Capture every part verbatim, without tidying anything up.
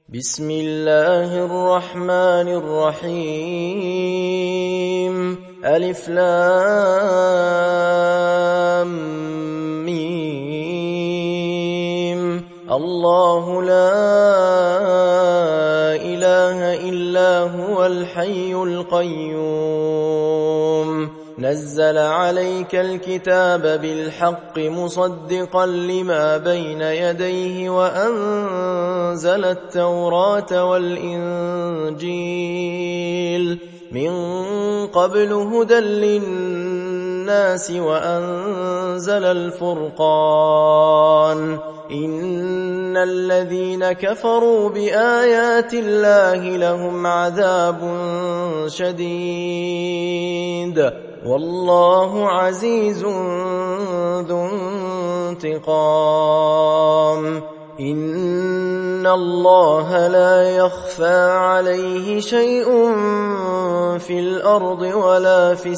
بسم الله الرحمن الرحيم ألف لام ميم الله لا إله إلا هو الحي القيوم نزل عليك الكتاب بالحق مصدقا لما بين يديه وأنزل التوراة والإنجيل من قبل هدى للناس وأنزل الفرقان إن الذين كفروا بآيات الله لهم عذاب شديد والله عزيز ذو انتقام إن الله لا يخفى عليه شيء في الأرض ولا في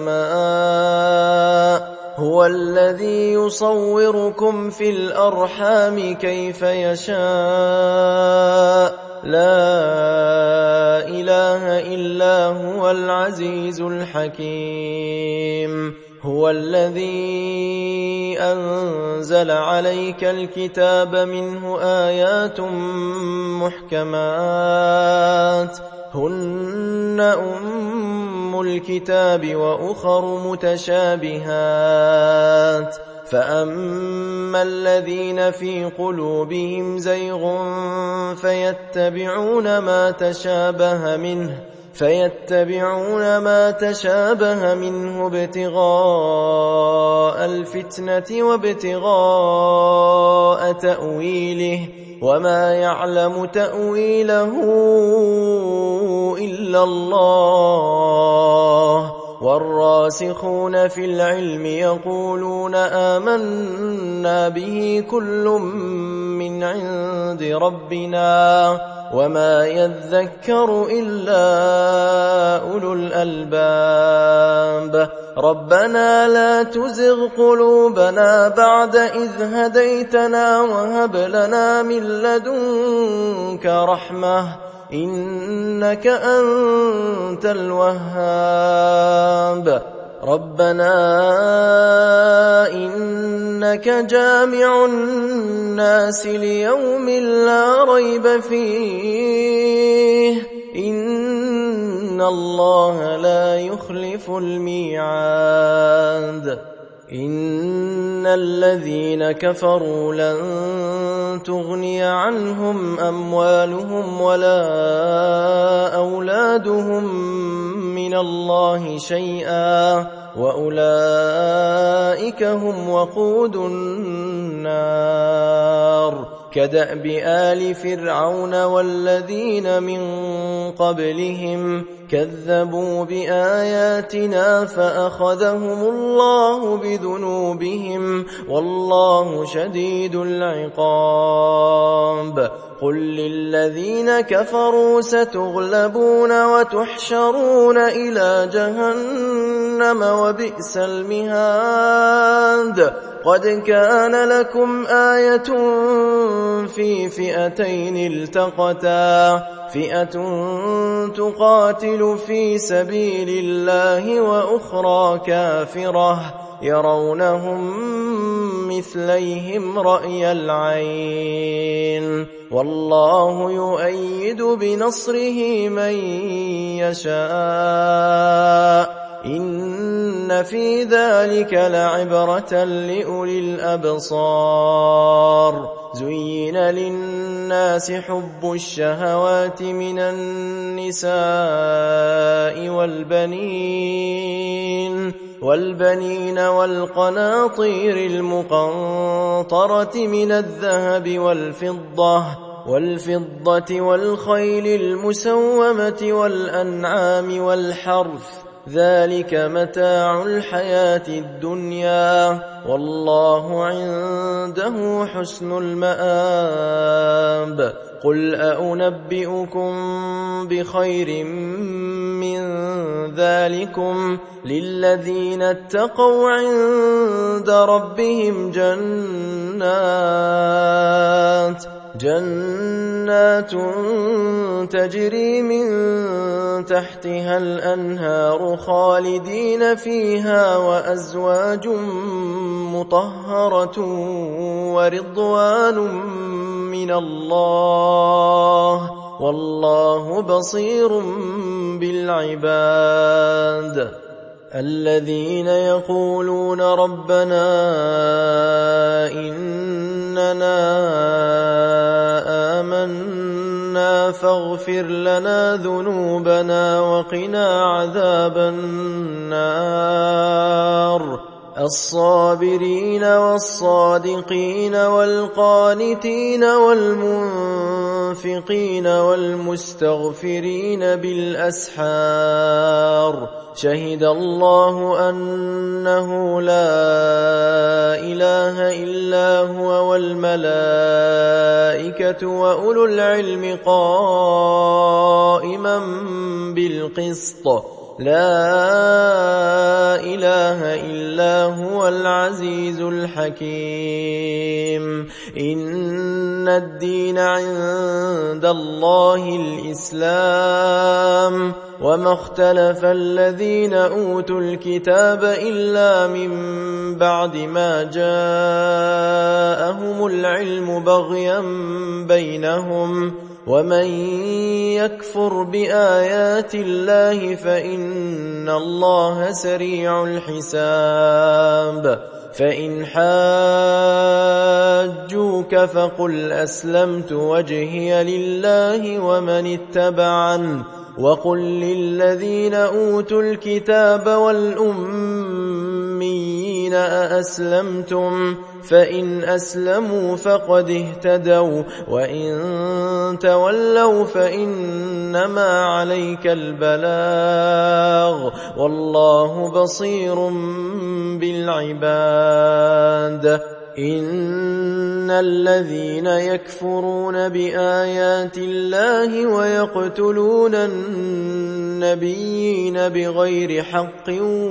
السماء هو الذي يصوركم في الأرحام كيف يشاء لا إله إلا هو العزيز الحكيم هو الذي أنزل عليك الكتاب منه آيات محكمات هن أم الكتاب وأخر متشابهات فأما الذين في قلوبهم زيغ فيتبعون ما تشابه منه فيتبعون ما تشابه منه ابتغاء الفتنة وابتغاء تأويله وما يعلم تأويله إلا الله والراسخون في العلم يقولون آمنا به كل من عند ربنا وما يذكر إلا أولو الألباب ربنا لا تزغ قلوبنا بعد إذ هديتنا وهب لنا من لدنك رحمة إنك أنت الوهاب ربنا إنك جامع الناس ليوم لا ريب فيه إن الله لا يخلف الميعاد إن الذين كفروا لن تغني عنهم أموالهم ولا أولادهم من الله شيئا وأولئك هم وقود النار كدأب آل فرعون والذين من قبلهم كذبوا بآياتنا فأخذهم الله بذنوبهم والله شديد العقاب قل للذين كفروا ستغلبون وتحشرون إلى جهنم وبئس المهاد قد كان لكم آية في فئتين التقتا فئة تقاتل في سبيل الله وأخرى كافرة يرونهم مثليهم رأي العين والله يؤيد بنصره من يشاء إن في ذلك لعبرة لأولي الأبصار زين للناس حب الشهوات من النساء والبنين والبنين والقناطير المقنطرة من الذهب والفضة والفضة والخيل المسومة والأنعام والحرث ذلك متاع الحياة الدنيا والله عنده حسن المآب قل أنبئكم بخير من ذلكم للذين اتقوا عند ربهم جنات جنات تجري من تحتها الأنهار خالدين فيها وأزواج مطهرة ورضوان من الله والله بصير بالعباد الذين يقولون ربنا إننا آمنا فاغفر لنا ذنوبنا وقنا عذاب النار الصابرين والصادقين والقانتين والمنفقين والمستغفرين بالأسحار شهد الله أنه لا إله إلا هو والملائكة وأولو العلم قائما بالقسط لا إله إلا هو العزيز الحكيم إن الدين عند الله الإسلام وما اختلف الذين أوتوا الكتاب إلا من بعد ما جاءهم العلم بغيا بينهم ومن يكفر بآيات الله فإن الله سريع الحساب فإن حاجوك فقل أسلمت وجهي لله ومن اتبعن وقل للذين أوتوا الكتاب والأميين أأسلمتم فإن أسلموا فقد اهتدوا وإن تولوا فإنما عليك البلاغ والله بصير بالعباد إن الذين يكفرون بآيات الله ويقتلون النبيين بغير حق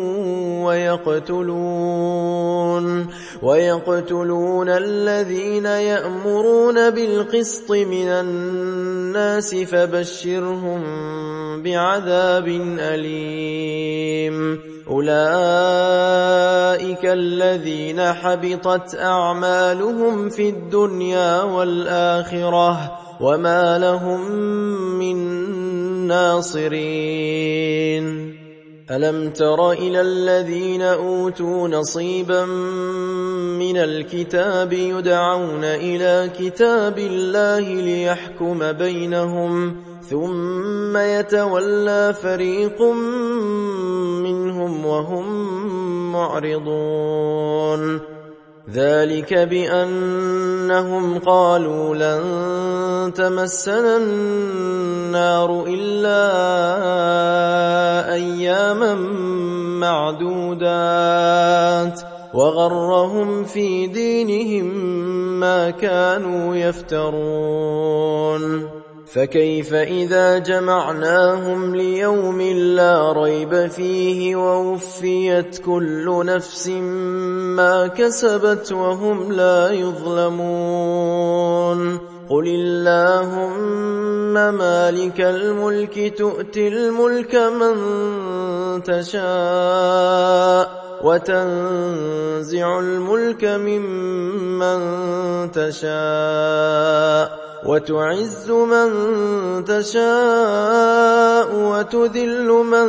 ويقتلون ويقتلون الذين يأمرون بالقسط من الناس فبشرهم بعذاب أليم أولئك الذين حبطت أعمالهم في الدنيا والآخرة وما لهم من ناصرين ألم تر إلى الذين أوتوا نصيبا من الكتاب يدعون إلى كتاب الله ليحكم بينهم ثم يتولى فريق منهم وهم معرضون ذلك بأنهم قالوا لن تمسنا النار إلا أياما معدودات وغرهم في دينهم ما كانوا يفترون فكيف إذا جمعناهم ليوم لا ريب فيه ووفيت كل نفس ما كسبت وهم لا يظلمون قل اللهم مالك الملك تؤتي الملك من تشاء وتنزع الملك ممن تشاء وتعز من تشاء وتذل من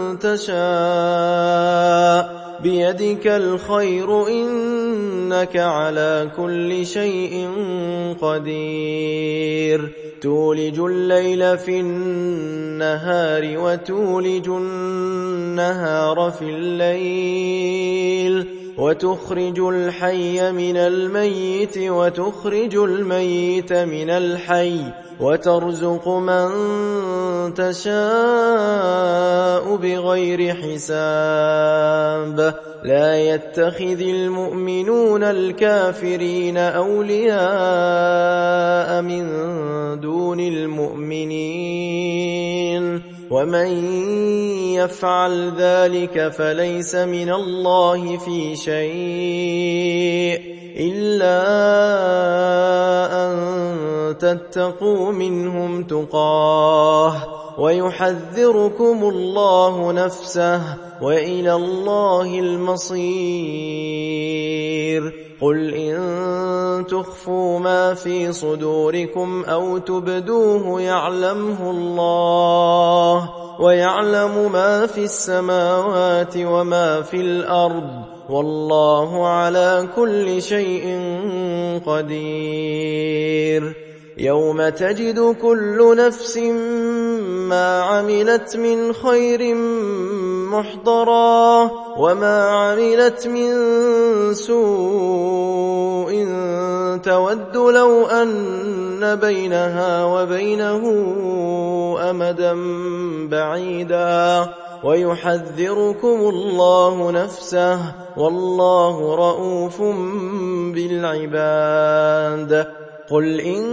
تشاء بيدك الخير إنك على كل شيء قدير تولج الليل في النهار وتولج النهار في الليل وتخرج الحي من الميت وتخرج الميت من الحي وترزق من تشاء بغير حساب لا يتخذ المؤمنون الكافرين أولياء من دون المؤمنين ومن يفعل ذلك فليس من الله في شيء إلا أن تتقوا منهم تقاه ويحذركم الله نفسه وإلى الله المصير. قل إن تخفوا ما في صدوركم أو تبدوه يعلمه الله ويعلم ما في السماوات وما في الأرض والله على كل شيء قدير. يوم تجد كل نفس ما عملت من خير محضرا وما عملت من سوء تود لو أن بينها وبينه أمدا بعيدا ويحذركم الله نفسه والله رؤوف بالعباد. قل إن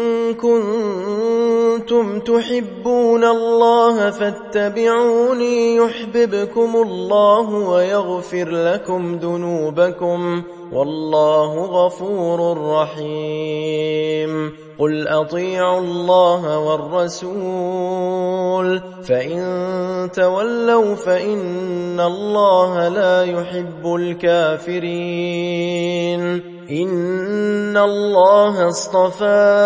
كنتم تحبون الله فاتبعوني يحببكم الله ويغفر لكم ذنوبكم والله غفور رحيم. قل أطيعوا الله والرسول فإن تولوا فإن الله لا يحب الكافرين. إن الله اصطفى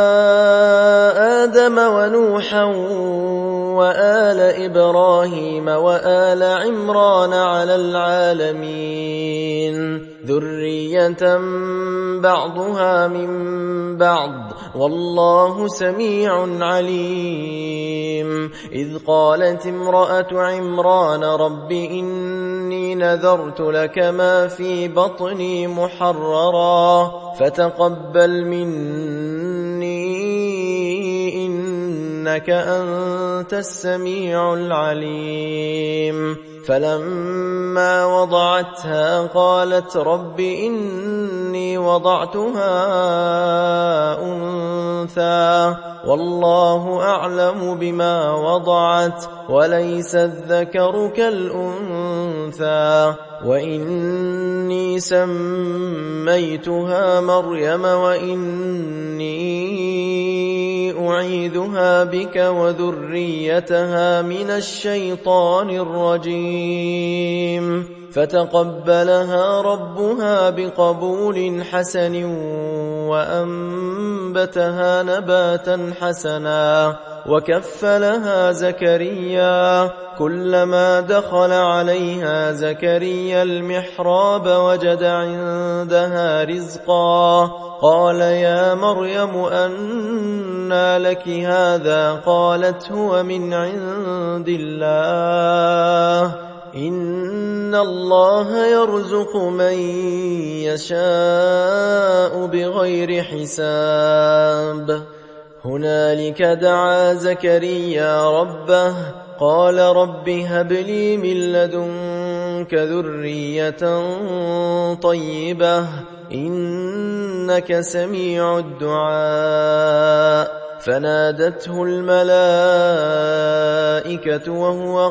آدم ونوحا وآل إبراهيم وآل عمران على العالمين ذرية بعضها من بعض والله سميع عليم. إذ قالت امرأة عمران رب إني نذرت لك ما في بطني محررا فتقبل مني إنك أنت السميع العليم. فلما وضعتها قالت رب إني وضعتها أنثى والله أعلم بما وضعت وليس الذكر كالأنثى وإني سميتها مريم وإني أعيذها بك وذريتها من الشيطان الرجيم. فتقبلها ربها بقبول حسن وأنبتها نباتا حسنا وكفلها زكريا. كلما دخل عليها زكريا المحراب وجد عندها رزقا قال يا مريم أنى لك هذا قالت هو من عند الله إن الله يرزق من يشاء بغير حساب. هنالك دعا زكريا ربه قال رب هب لي من لدنك ذرية طيبة إنك سميع الدعاء. فنادته الملائكة وهو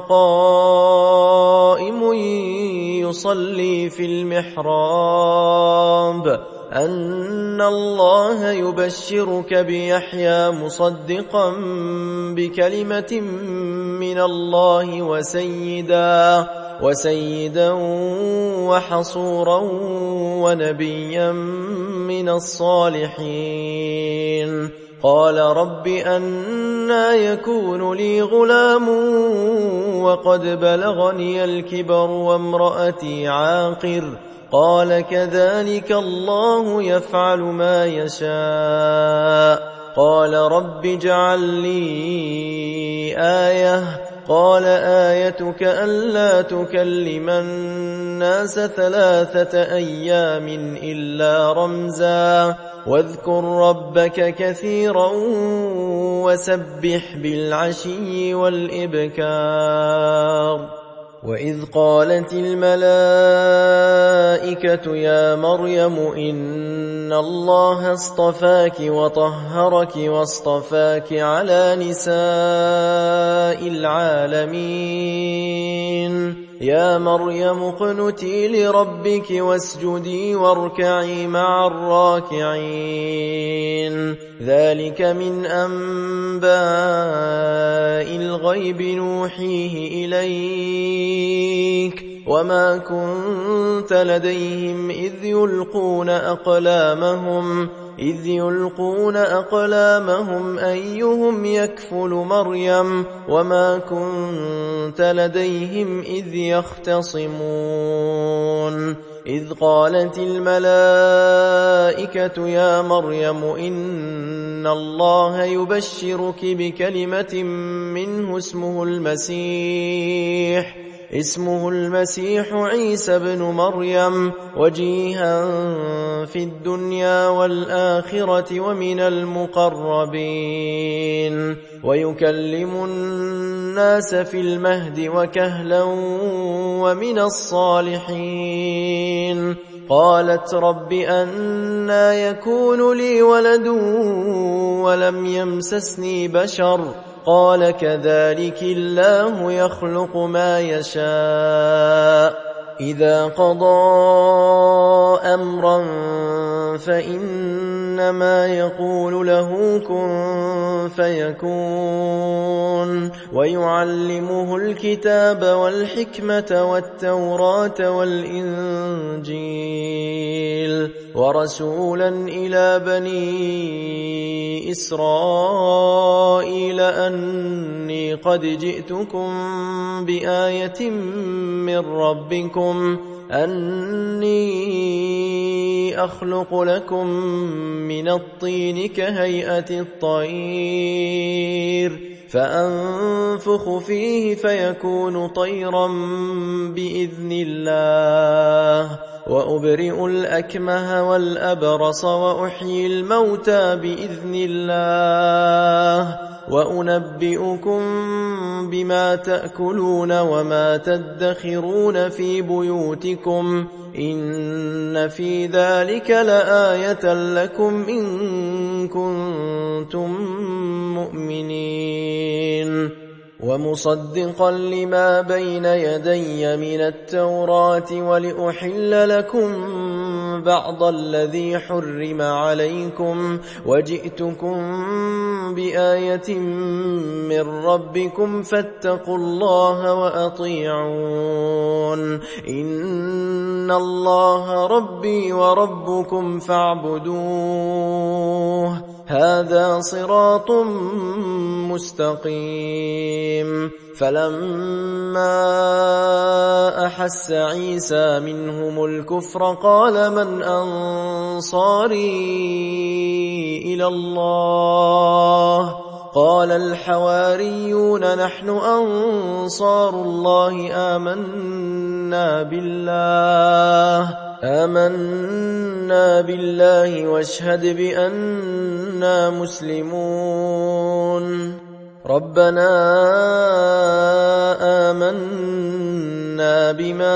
قائم يصلي في المحراب أن الله يبشرك بيحيى مصدقا بكلمة من الله وسيدا وسيدا وحصورا ونبيا من الصالحين. قال رب أنى يكون لي غلام وقد بلغني الكبر وامرأتي عاقر قال كذلك الله يفعل ما يشاء. قال رب اجعل لي آية قال آيتك ألا تكلم الناس ثلاثة أيام إلا رمزا واذكر ربك كثيرا وسبح بالعشي والإبكار. وإذ قالت الملائكة يا مريم إن الله اصطفاك وطهرك واصطفاك على نساء العالمين يا مريم اقنتي لربك واسجدي واركعي مع الراكعين ذلك من أنباء الغيب نوحيه إليك وما كنت لديهم إذ يلقون أقلامهم إذ يلقون أقلامهم أيهم يكفل مريم وما كنت لديهم إذ يختصمون إذ قالت الملائكة يا مريم إن الله يبشرك بكلمة منه اسمه المسيح اسمه المسيح عيسى بن مريم وجيها في الدنيا والآخرة ومن المقربين ويكلم الناس في المهد وكهلا ومن الصالحين قالت رب أنى يكون لي ولد ولم يمسسني بشر قال كذلك الله يخلق ما يشاء إذا قضى أمرا فإنما يقول له كن فيكون ويعلمه الكتاب والحكمة والتوراة والإنجيل ورسولا إلى بني إسرائيل أني قد جئتكم بآية من ربكم أني أخلق لكم من الطين كهيئة الطير فأنفخ فيه فيكون طيرا بإذن الله وأبرئ الأكمه والأبرص وأحيي الموتى بإذن الله وأنبئكم بما تأكلون وما تدخرون في بيوتكم إن في ذلك لآية لكم إن كنتم مؤمنين ومصدقا لما بين يدي من التوراة ولأحل لكم بعض الذي حرم عليكم وجئتكم بآية من ربكم فاتقوا الله وأطيعون إن الله ربي وربكم فاعبدوه هذا صراط مستقيم فلما أحس عيسى منهم الكفر قال من أنصاري إلى الله قال الحواريون نحن أنصار الله آمنا بالله آمنا بالله واشهد بأننا مسلمون ربنا آمنا بما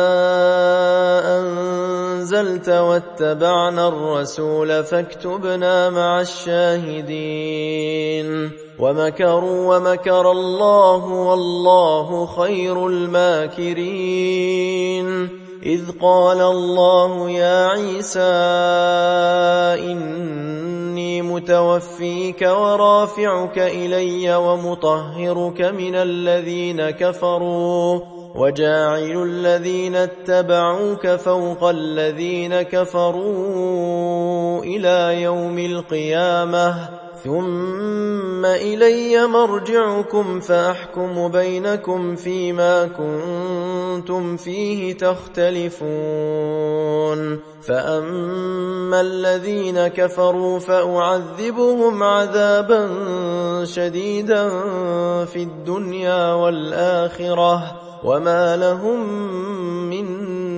أنزلت واتبعنا الرسول فاكتبنا مع الشاهدين ومكروا ومكر الله والله خير الماكرين إذ قال الله يا عيسى إني متوفيك ورافعك إلي ومطهرك من الذين كفروا وجاعل الذين اتبعوك فوق الذين كفروا إلى يوم القيامة ثم إلي مرجعكم فأحكم بينكم فيما كنتم فيه تختلفون فأما الذين كفروا فأعذبهم عذابا شديدا في الدنيا والآخرة وما لهم من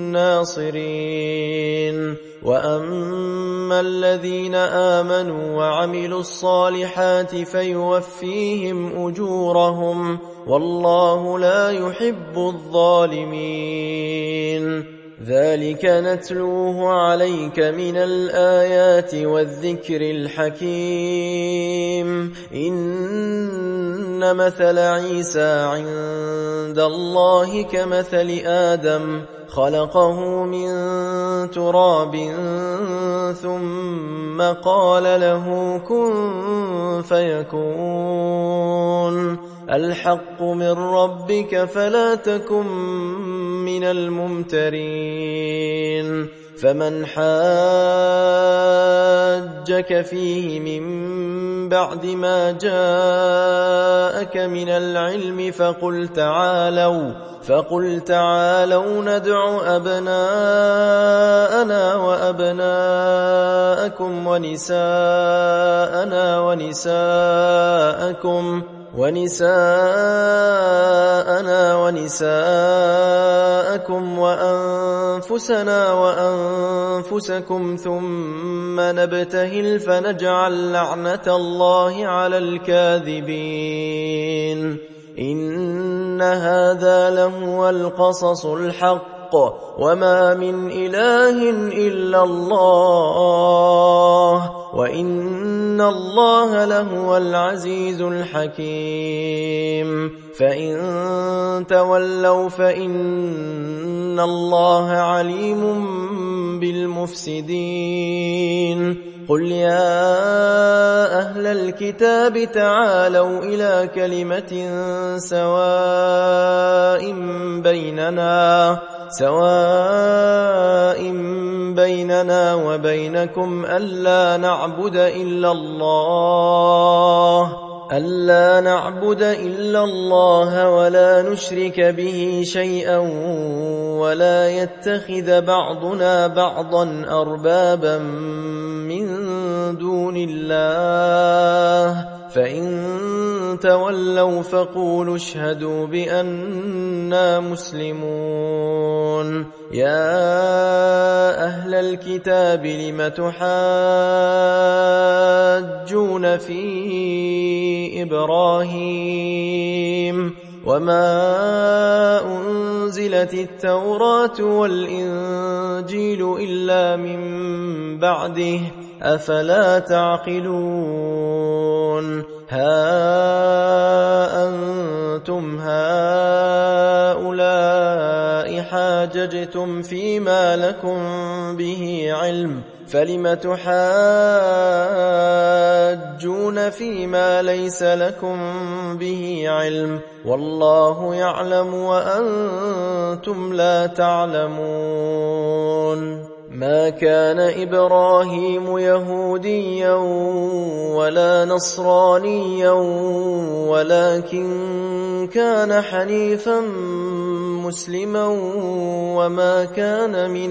ناصرين وأما الذين آمنوا وعملوا الصالحات فيوفيهم أجورهم والله لا يحب الظالمين ذلك نتلوه عليك من الآيات والذكر الحكيم إن إن مثل عيسى عند الله كمثل آدم خلقه من تراب ثم قال له كن فيكون الحق من ربك فلا تكن من الممترين فمن حاجك فيه من بعد ما جاءك من العلم فقل تعالوا فقل تعالوا ندع أبناءنا وأبناءكم ونساءنا ونساءكم ونساءنا ونساءكم وأنفسنا وأنفسكم ثم نبتهل فنجعل لعنة الله على الكاذبين إن هذا لهو القصص الحق وما من إله إلا الله وإن الله لهو العزيز الحكيم فإن تولوا فإن الله عليم بالمفسدين قل يا أهل الكتاب تعالوا إلى كلمة سواء بيننا سواء بيننا وبينكم ألا نعبد إلا الله ألا نعبد إلا الله ولا نشرك به شيئا ولا يتخذ بعضنا بعضا أربابا من دون الله فإن تولوا فقولوا اشهدوا بأننا مسلمون يا أهل الكتاب لم تحاجون في إبراهيم وما أنزلت التوراة والإنجيل إلا من بعده أفلا تعقلون ها أنتم هؤلاء حاججتم فيما لكم به علم فلم تحاجون فيما ليس لكم به علم والله يعلم وأنتم لا تعلمون ما كان إبراهيم يهوديا ولا نصرانيا ولكن كان حنيفا مسلما وما كان من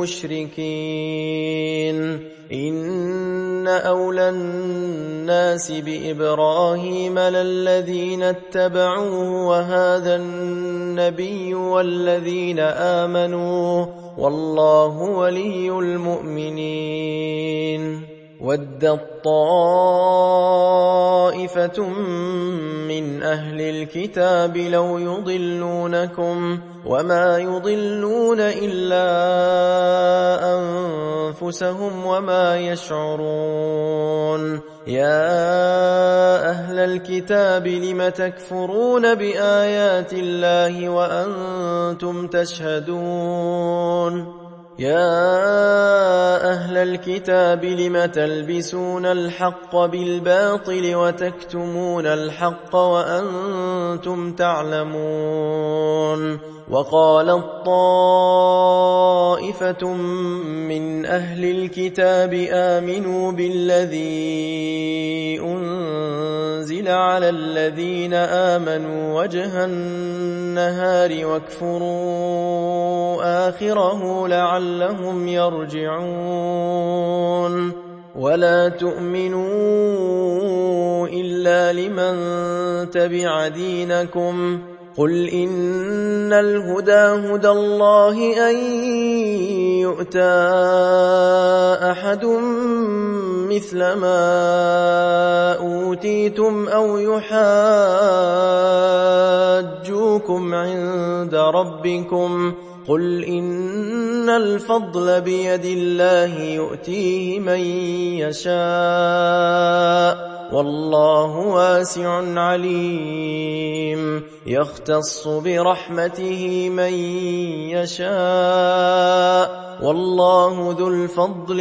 المشركين إن أولى الناس بإبراهيم للذين اتبعوه وهذا النبي والذين آمنوا والله ولي المؤمنين ودت طائفة من أهل الكتاب لو يضلونكم وما يضلون إلا أنفسهم وما يشعرون يا أهل الكتاب لم تكفرون بآيات الله وأنتم تشهدون يا أهل الكتاب لم تلبسون الحق بالباطل وتكتمون الحق وأنتم تعلمون وقالت طائفة من أهل الكتاب آمنوا بالذي أنزل على الذين آمنوا وجه النهار واكفروا آخره لعلهم يرجعون ولا تؤمنوا إلا لمن تبع دينكم قل إن الهدى هدى الله أن يؤتى أحد مثل ما أوتيتم أو يحاجوكم عند ربكم قل إن الفضل بيد الله يؤتيه من يشاء والله واسع عليم يختص برحمته من يشاء والله ذو الفضل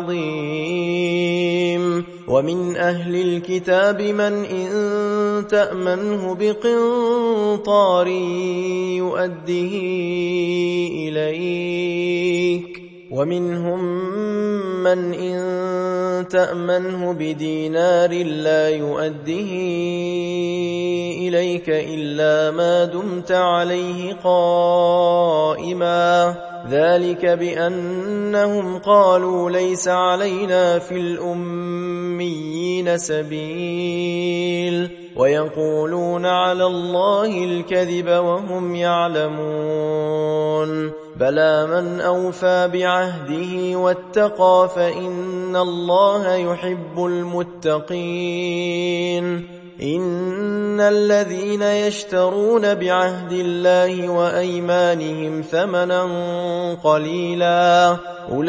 العظيم ومن أهل الكتاب من إن تأمنه بقنطار يؤده إليك ومنهم من إن تأمنه بدينار لا يؤده إليك إلا ما دمت عليه قائما ذلك بأنهم قالوا ليس علينا في الأميين سبيل ويقولون على الله الكذب وهم يعلمون بلى من أوفى بعهده واتقى فإن الله يحب المتقين إن الذين يشترون بعهد الله وأيمانهم ثمنا قليلا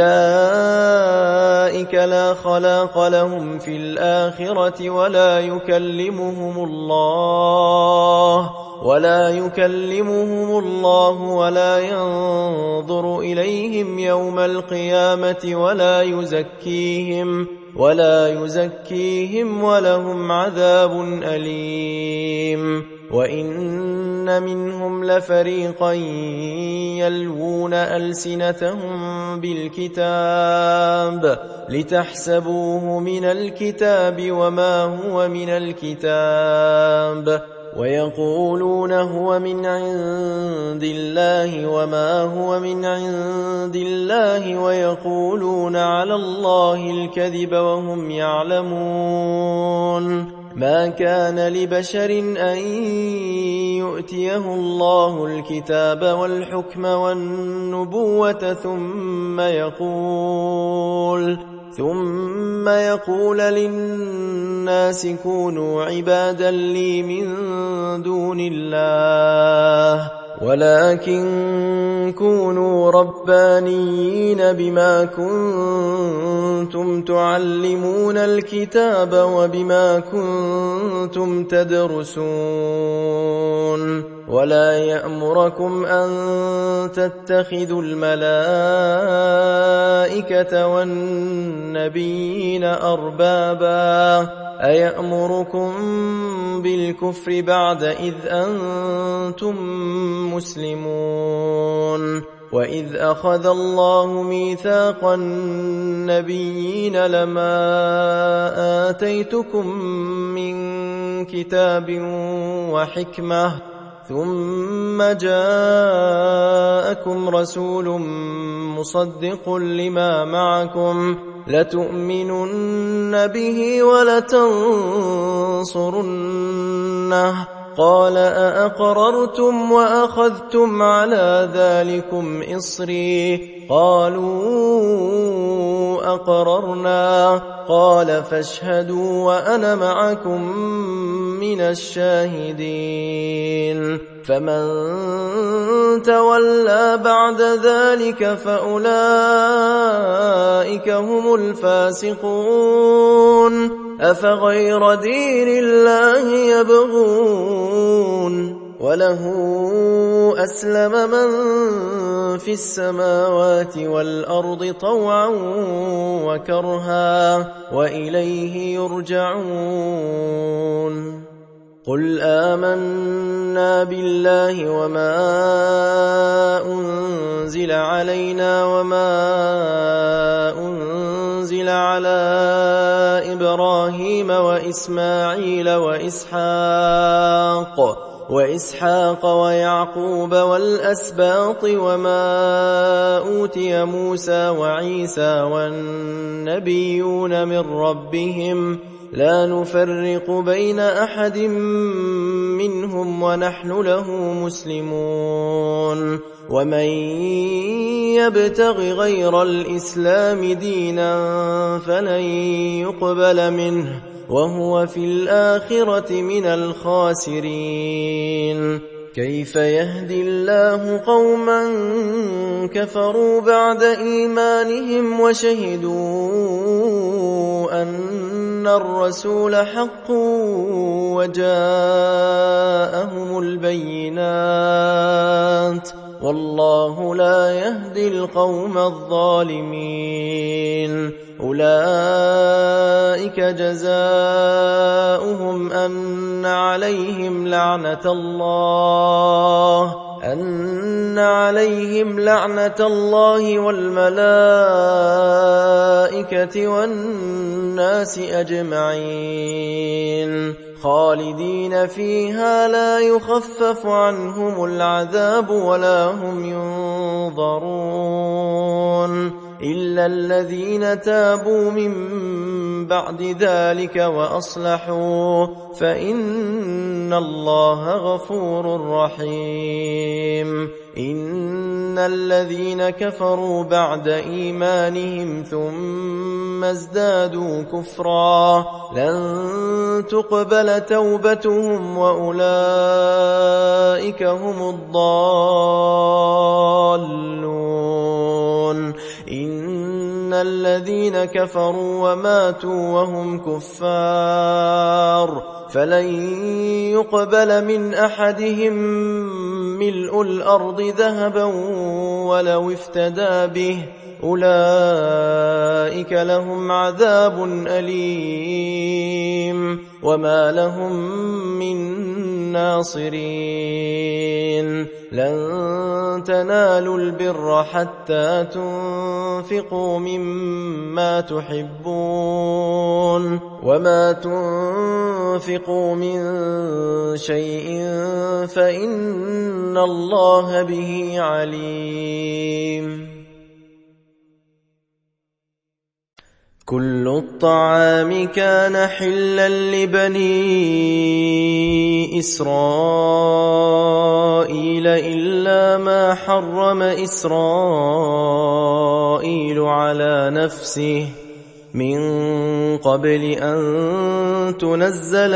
أولئك لا خلاق لهم في الآخرة ولا يكلمهم الله ولا يكلمهم الله ولا ينظر إليهم يوم القيامة ولا يزكيهم ولا يزكيهم ولهم عذاب أليم وإن منهم لفريقا يلوون ألسنتهم بالكتاب لتحسبوه من الكتاب وما هو من الكتاب ويقولون هو من عند الله وما هو من عند الله ويقولون على الله الكذب وهم يعلمون ما كان لبشر أن يؤتيه الله الكتاب والحكم والنبوة ثم يقول ثم يقول للناس كونوا عبادا لي من دون الله ولكن كونوا ربانيين بما كنتم تعلمون الكتاب وبما كنتم تدرسون ولا يأمركم أن تتخذوا الملائكة والنبيين أربابا أيأمركم بالكفر بعد إذ أنتم مسلمون وإذ أخذ الله ميثاق النبيين لما آتيتكم من كتاب وحكمة ثم جاءكم رسول مصدق لما معكم لتؤمنن به ولتنصرنه قال أأقررتم وأخذتم على ذلكم إصري قالوا أقررنا قال فاشهدوا وأنا معكم من الشاهدين فمن تولى بعد ذلك فأولئك هم الفاسقون أفغير دين الله يبغون وله أسلم من في السماوات والأرض طوعا وكرها وإليه يرجعون قل آمنا بالله وما أنزل علينا وما أنزل على إبراهيم وإسماعيل وإسحاق وإسحاق ويعقوب والأسباط وما أوتي موسى وعيسى والنبيون من ربهم لا نفرق بين أحد منهم ونحن له مسلمون ومن يبتغ غير الإسلام دينا فلن يقبل منه وهو في الآخرة من الخاسرين كيف يهدي الله قوما كفروا بعد إيمانهم وشهدوا أن الرسول حق وجاءهم البينات والله لا يهدي القوم الظالمين. أولئك جزاؤهم أن عليهم لعنة الله أن عليهم لعنة الله والملائكة والناس أجمعين خالدين فيها لا يخفف عنهم العذاب ولا هم ينظرون إلا الذين تابوا من بعد ذلك وأصلحوا فإن الله غفور رحيم. إن الذين كفروا بعد إيمانهم ثم ازدادوا كفرا لن تقبل توبتهم وأولئك هم الضالون. إن الذين كفروا وماتوا وهم كفار فلن يقبل من أحدهم ملء الأرض ذهبا ولو افتدى به أولئك لهم عذاب أليم وما لهم من ناصرين. لن تنالوا البر حتى تنفقوا مما تحبون وما تنفقوا من شيء فإن الله به عليم. كل الطعام كان حلا لبني إسرائيل إلا ما حرم إسرائيل على نفسه من قبل أن تنزل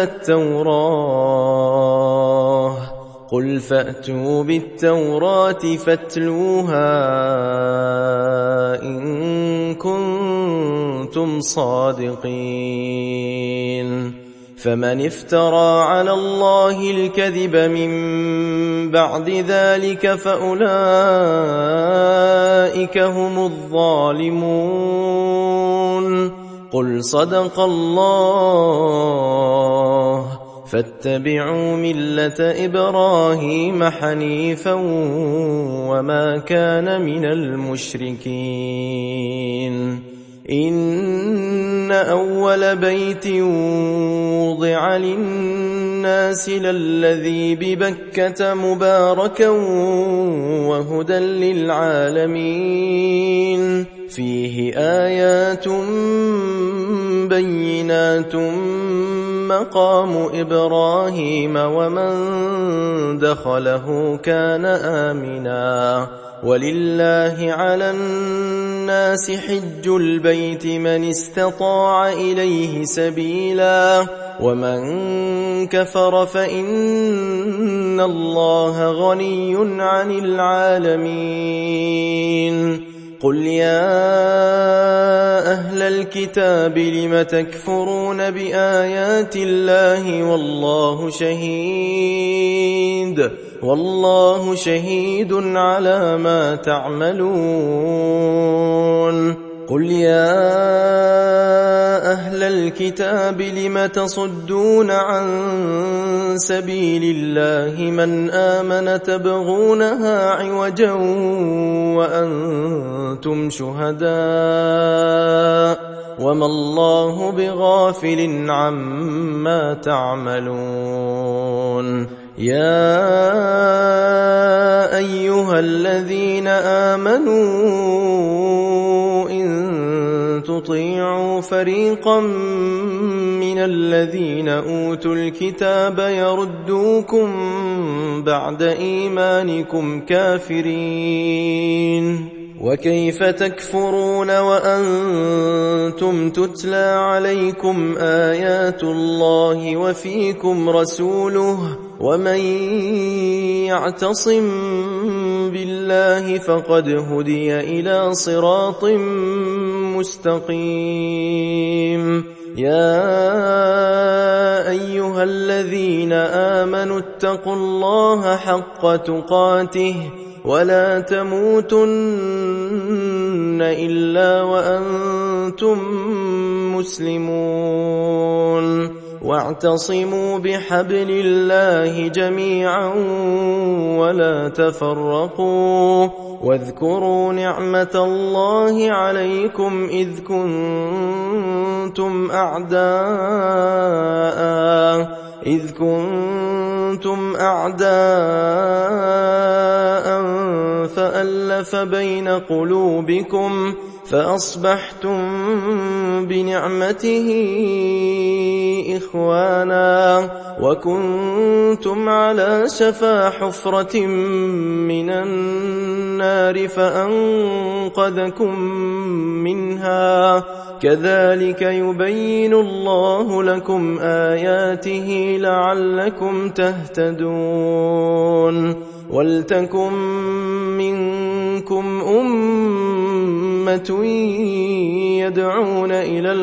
التوراة قل فأتوا بالتوراة فاتلوها إن كنتم صادقين. فمن افترى على الله الكذب من بعد ذلك فأولئك هم الظالمون. قل صدق الله فاتبعوا ملة إبراهيم حنيفا وما كان من المشركين. إن أول بيت وضع للناس للذي ببكة مباركا وهدى للعالمين فيه آيات بينات مقام إبراهيم ومن دخله كان آمنا ولله على الناس حج البيت من استطاع إليه سبيلا ومن كفر فإن الله غني عن العالمين. قل يا أهل الكتاب لم تكفرون بآيات الله والله شهيد والله شهيد على ما تعملون. قل يا أهل الكتاب لم تصدون عن سبيل الله من آمن تبغونها عوجا وأنتم شهداء وما الله بغافل عما تعملون. يا أيها الذين آمنوا إن تطيعوا فريقا من الذين أوتوا الكتاب يردوكم بعد إيمانكم كافرين وكيف تكفرون وأنتم تتلى عليكم آيات الله وفيكم رسوله ومن يعتصم بالله فقد هدي إلى صراط مستقيم. يا أيها الذين آمنوا اتقوا الله حق تقاته ولا تموتن إلا وأنتم مسلمون واعتصموا بحبل الله جميعا ولا تفرقوا واذكروا نعمة الله عليكم إذ كنتم أعداء إذ كنتم أعداء فألف بين قلوبكم فأصبحتم بنعمته إخوانا وكنتم على شفا حفرة من النار فأنقذكم منها كذلك يبين الله لكم آياته لعلكم تهتدون ولتكن منكم أمة يدعون إلى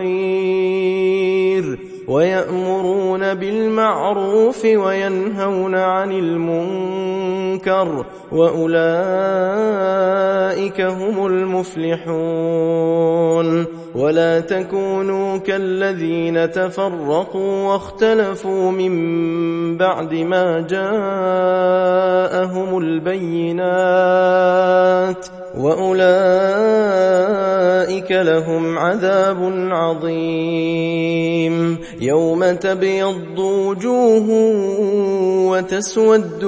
الخير ويأمرون بالمعروف وينهون عن المنكر وأولئك هم المفلحون ولا تكونوا كالذين تفرقوا واختلفوا من بعد ما جاءهم البينات وأولئك لهم عذاب عظيم يوم تبيض وجوه وتسود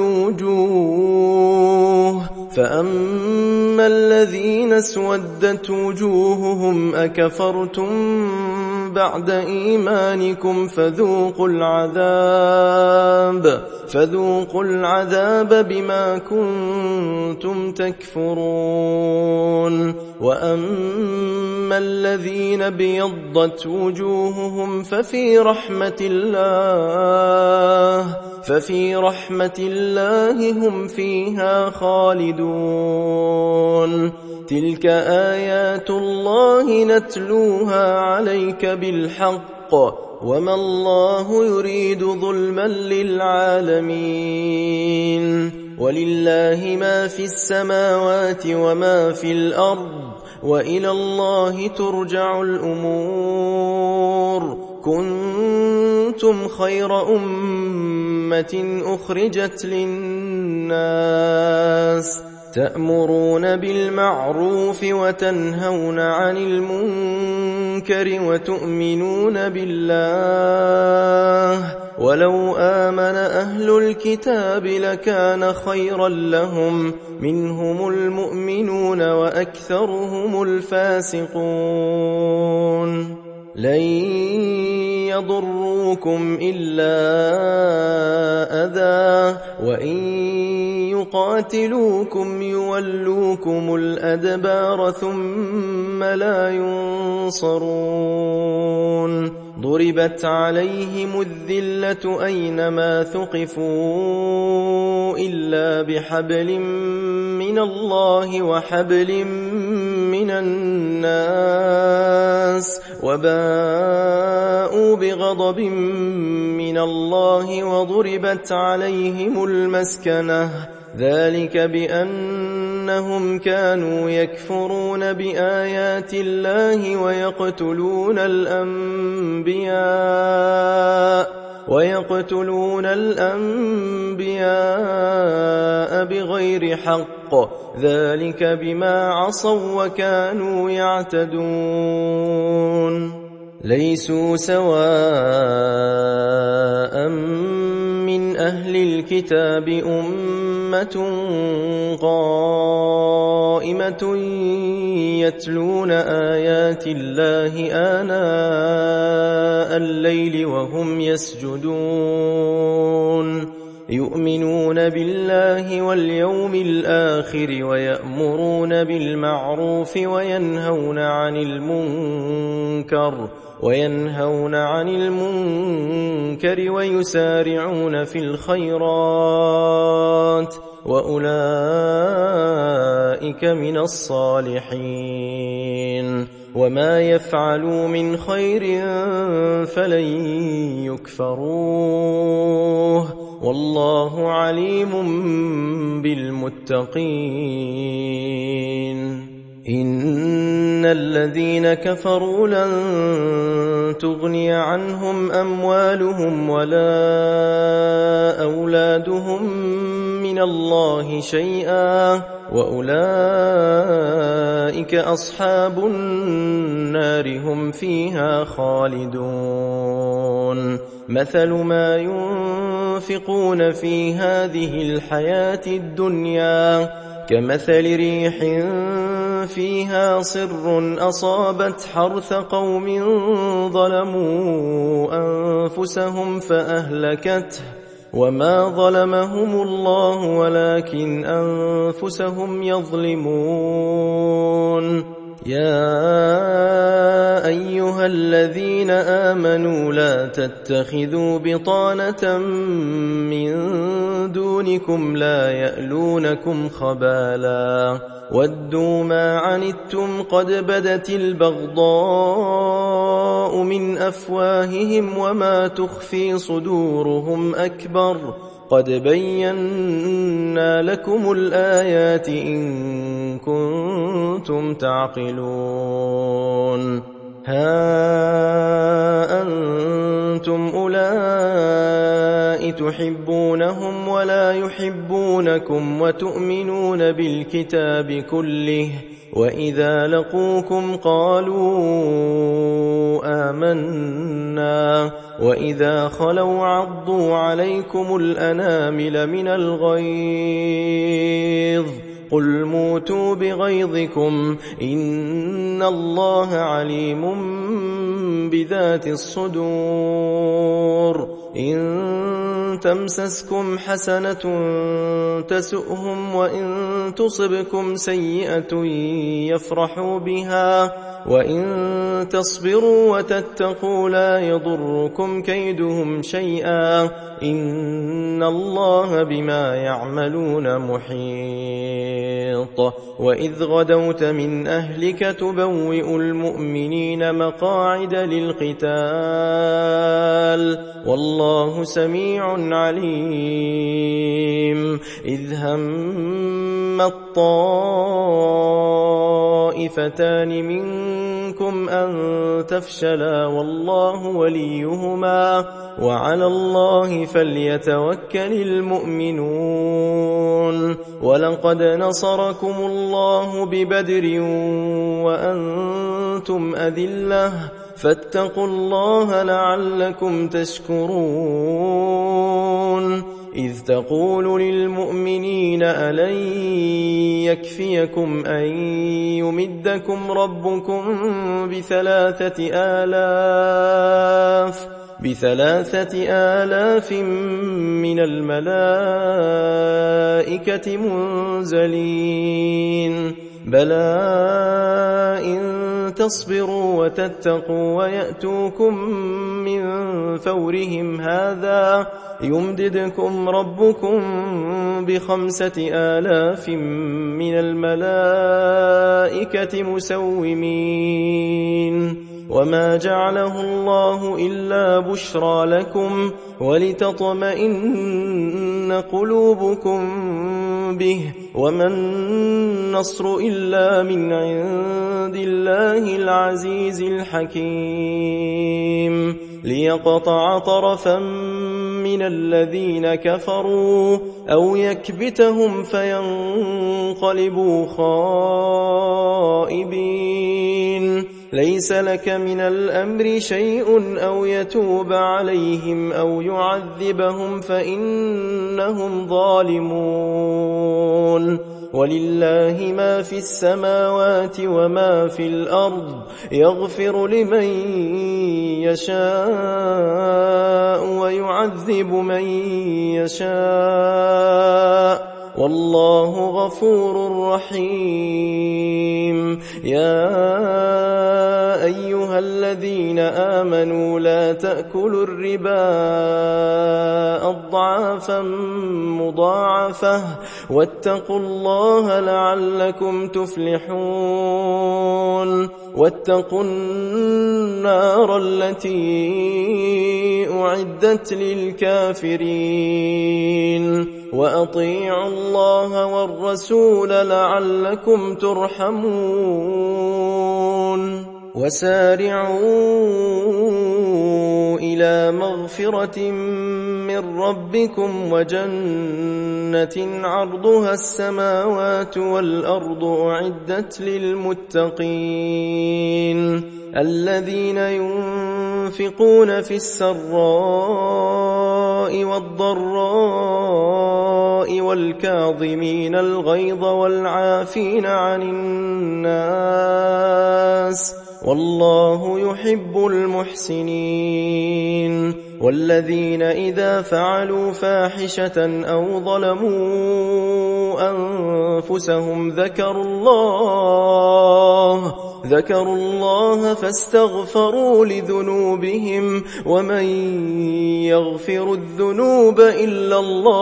وجوه فأما الذين اسودت وجوههم أكفرتم بعد إيمانكم فذوقوا العذاب فذوقوا العذاب بما كنتم تكفرون وأما الذين بيضت وجوههم ففي رحمة الله ففي رحمة الله هم فيها خالدون تلك آيات الله نتلوها عليك بالحق وما الله يريد ظلما للعالمين ولله ما في السماوات وما في الأرض وإلى الله ترجع الأمور كنتم خير أمة أخرجت للناس تأمرون بالمعروف وتنهون عن المنكر وتؤمنون بالله ولو آمن أهل الكتاب لكان خيرا لهم منهم المؤمنون وأكثرهم الفاسقون لن يضروكم إلا أذى وإن يقاتلوكم يولوكم الأدبار ثم لا ينصرون ضربت عليهم الذلة أينما ثقفوا إلا بحبل من الله وحبل من الناس وباءوا بغضب من الله وضربت عليهم المسكنة ذلك بأنهم كانوا يكفرون بآيات الله ويقتلون الأنبياء ويقتلون الأنبياء بغير حق ذلك بما عصوا وكانوا يعتدون ليسوا سواء من أهل الكتاب أمة قائمة يتلون آيات الله آناء الليل وهم يسجدون يؤمنون بالله واليوم الآخر ويأمرون بالمعروف وينهون عن المنكر وينهون عن المنكر ويسارعون في الخيرات وأولئك من الصالحين وما يفعلوا من خير فلن يكفروه والله عليم بالمتقين إن الذين كفروا لن تغني عنهم أموالهم ولا أولادهم من الله شيئا وأولئك أصحاب النار هم فيها خالدون مثل ما ينفقون في هذه الحياة الدنيا كمثل ريح فيها صر أصابت حرث قوم ظلموا أنفسهم فأهلكته وما ظلمهم الله ولكن أنفسهم يظلمون يا أيها الذين آمنوا لا تتخذوا بطانة من دونكم لا يألونكم خبالا ودوا ما عنتم قد بدت البغضاء من أفواههم وما تخفي صدورهم أكبر قد بينا لكم الآيات إن كنتم تعقلون ها أنتم أولئك تحبونهم ولا يحبونكم وتؤمنون بالكتاب كله وإذا لقوكم قالوا آمنا وإذا خلوا عضوا عليكم الأنامل من الغيظ قل موتوا بغيظكم إن الله عليم بذات الصدور إن تمسسكم حسنة تسؤهم وإن تصبكم سيئة يفرحوا بها وإن تصبروا وتتقوا لا يضركم كيدهم شيئا إن الله بما يعملون محيط وإذ غدوت من أهلك تبوئ المؤمنين مقاعد للقتال والله سميع عليم إذ هم الطائفتان منكم أن تفشلا والله وليهما وعلى الله فليتوكل المؤمنون ولقد نصركم الله ببدر وأنتم أذلة فاتقوا الله لعلكم تشكرون إذ تقول للمؤمنين ألن يكفيكم أن يمدكم ربكم بثلاثة آلاف بثلاثة آلاف من الملائكة منزلين بلى إن تصبروا وتتقوا ويأتوكم من فورهم هذا يمددكم ربكم بخمسة آلاف من الملائكة مسومين وما جعله الله إلا بشرى لكم ولتطمئن قلوبكم به وما النصر إلا من عند الله العزيز الحكيم ليقطع طرفا من الذين كفروا أو يكبتهم فينقلبوا خائبين ليس لك من الأمر شيء أو يتوب عليهم أو يعذبهم فإنهم ظالمون ولله ما في السماوات وما في الأرض يغفر لمن يشاء ويعذب من يشاء والله غفور رحيم. يا أيها الذين آمنوا لا تأكلوا الربا أضعافا مضاعفة واتقوا الله لعلكم تفلحون. واتقوا النار التي أعدت للكافرين وأطيعوا الله والرسول لعلكم ترحمون. وسارعوا إلى مغفرة من ربكم وجنة عرضها السماوات والأرض أعدت للمتقين الذين ينفقون في السراء والضراء والكاظمين الغيظ والعافين عن الناس والله يحب المحسنين. والذين إذا فعلوا فاحشة أو ظلموا أنفسهم ذكروا الله ذكروا الله فاستغفروا لذنوبهم ومن يغفر الذنوب إلا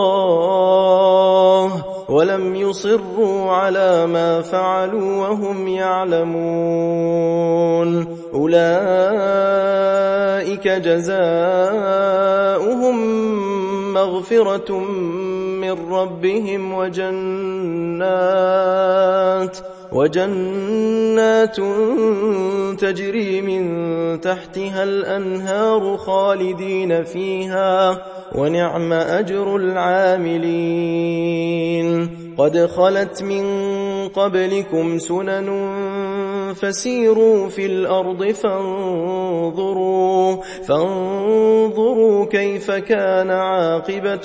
الله ولم يصروا على ما فعلوا وهم يعلمون أولئك جزاؤهم مغفرة من ربهم وجنات وجنات تجري من تحتها الأنهار خالدين فيها ونعم أجر العاملين. قد خلت من قبلكم سنن فسيروا في الأرض فانظروا فانظروا كيف كان عاقبة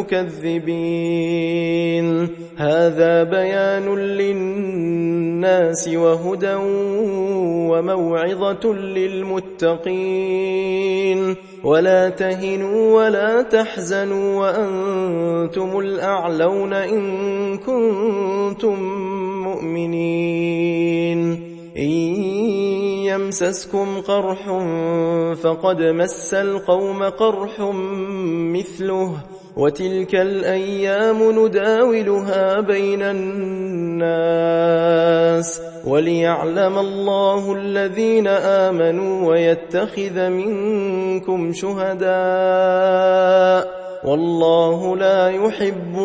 المكذبين. هذا بيان للناس وهدى وموعظة للمتقين. ولا تهنوا ولا تحزنوا وأنتم الأعلون إن كنتم مؤمنين. إن يمسسكم قرح فقد مس القوم قرح مثله وتلك الأيام نداولها بين الناس وليعلم الله الذين آمنوا ويتخذ منكم شهداء والله لا يحب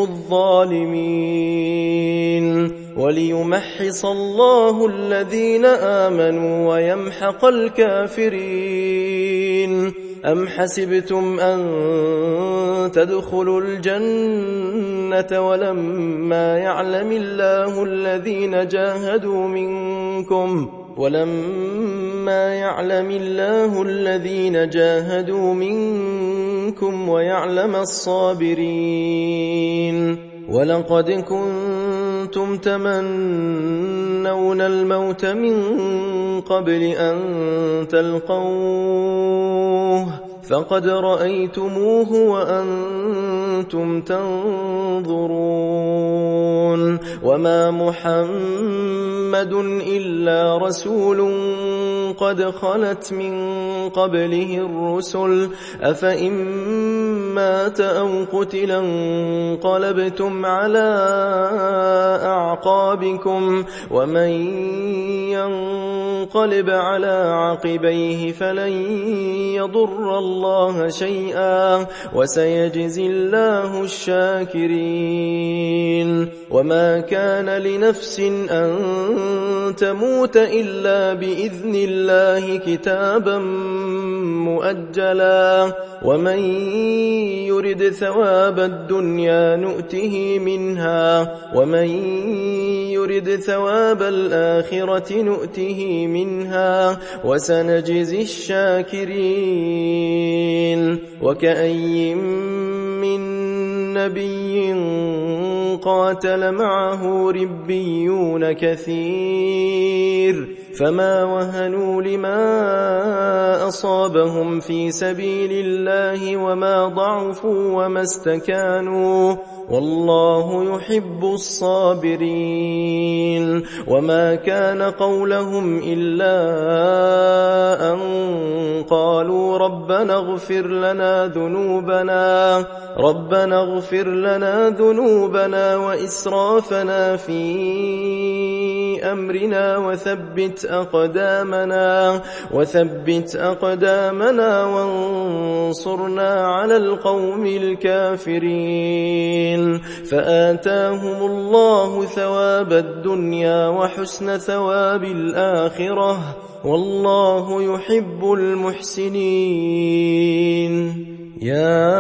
الظالمين. وليمحص الله الذين آمنوا ويمحق الكافرين. أم حسبتم أن تدخلوا الجنة ولما يعلم الله الذين جاهدوا منكم ولما يعلم الله الذين جاهدوا منكم ويعلم الصابرين. ولقد كنتم تمنون الموت من قبل أن تلقوه فقد رأيتموه وأنتم تنظرون. وما محمد إلا رسول قد خلت من قبله الرسل أفإن مات أو قتلا انقلبتم على أعقابكم ومن ينقلب على عقبيه فلن يضر الله شيئا وسيجزي الله الشاكرين. وما كان لنفس أن تموت إلا بإذن الله كتابا مؤجلا ومن يرد ثواب الدنيا نؤته منها ومن يرد ثواب الآخرة نؤته منها وسنجزي الشاكرين. وكأي من نبي قاتل معه ربيون كثير فما وهنوا لما أصابهم في سبيل الله وما ضعفوا وما استكانوا والله يحب الصابرين وما كان قولهم إلا أن قالوا ربنا اغفر لنا ذنوبنا ربنا اغفر لنا ذنوبنا وإسرافنا في أمرنا وثبت أقدامنا وثبت أقدامنا وانصرنا على القوم الكافرين فآتاهم الله ثواب الدنيا وحسن ثواب الآخرة والله يحب المحسنين يا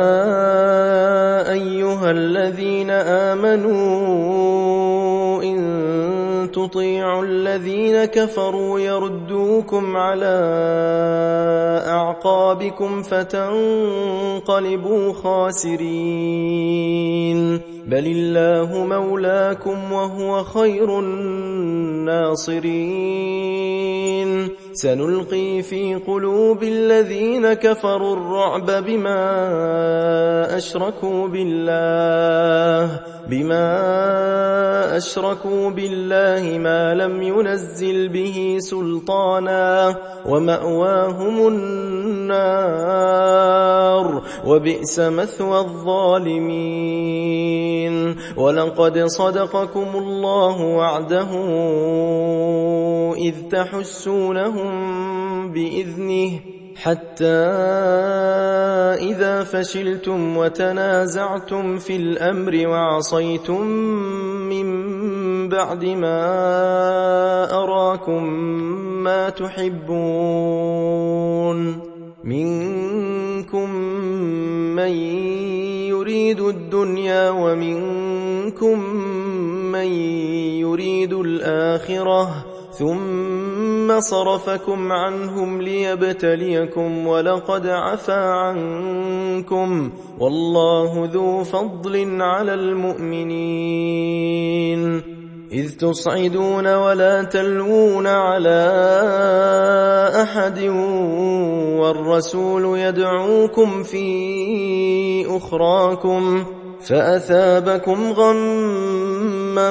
أيها الذين آمنوا إن تطيعوا الذين كفروا يردوكم على أعقابكم فتنقلبوا خاسرين بل الله مولاكم وهو خير الناصرين سنلقي في قلوب الذين كفروا الرعب بما أشركوا بالله بما أشركوا بالله ما لم ينزل به سلطانا ومأواهم النار وبئس مثوى الظالمين ولقد صدقكم الله وعده إذ تحسونهم بإذنه حتى إذا فشلتم وتنازعتم في الأمر وعصيتم من بعد ما أراكم ما تحبون منكم من يريد الدنيا ومنكم من يريد الآخرة ثم صرفكم عنهم ليبتليكم ولقد عفا عنكم والله ذو فضل على المؤمنين إذ تصعدون ولا تلوون على أحد والرسول يدعوكم في أخراكم فأثابكم غما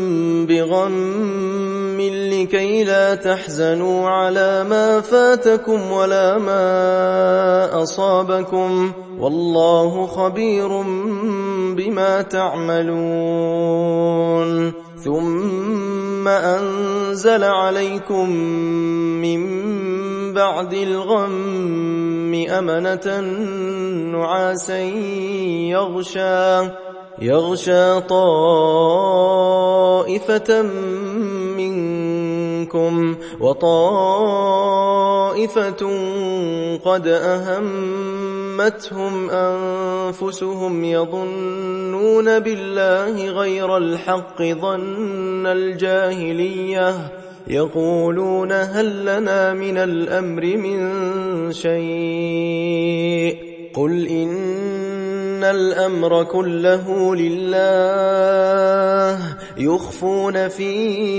بغم لكي لا تحزنوا على ما فاتكم ولا ما أصابكم والله خبير بما تعملون ثم أنزل عليكم من بعد الغم أمنة نعاسا يغشى يغشى طائفة منكم وطائفة قد أهمتهم أنفسهم يظنون بالله غير الحق ظن الجاهلية يقولون هل لنا من الأمر من شيء قل إن الأمر كله لله يخفون في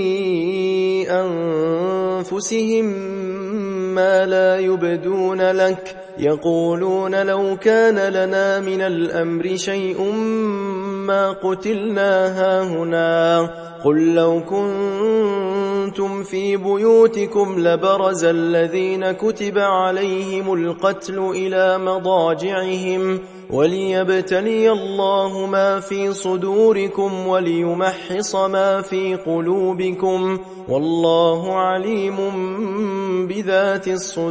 أنفسهم ما لا يبدون لك يقولون لو كان لنا من الأمر شيء ما قتلنا هاهنا قل لو كنتم في بيوتكم لبرز الذين كتب عليهم القتل إلى مضاجعهم وليبتلي الله ما في صدوركم وليمحص ما في قلوبكم والله عليم بذات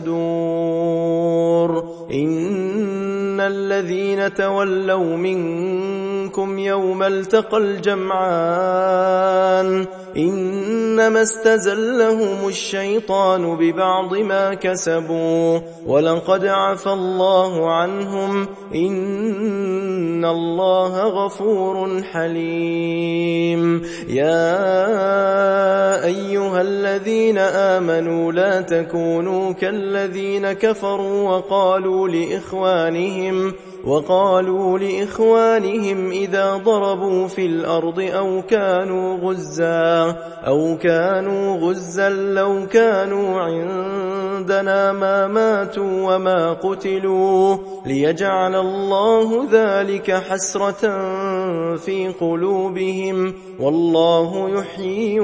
الصدور إن الذين تولوا منكم يوم التقى الجمعان إنما استزلهم الشيطان ببعض ما كسبوا ولقد عفى الله عنهم إن الله غفور حليم يا أيها الذين آمنوا لا تكونوا كالذين كفروا وقالوا لإخوانهم وقالوا لإخوانهم إذا ضربوا في الأرض أو كانوا غزا أو كانوا غزا لو كانوا عندنا ما ماتوا وما قتلوا ليجعل الله ذلك حسرة في قلوبهم والله يحيي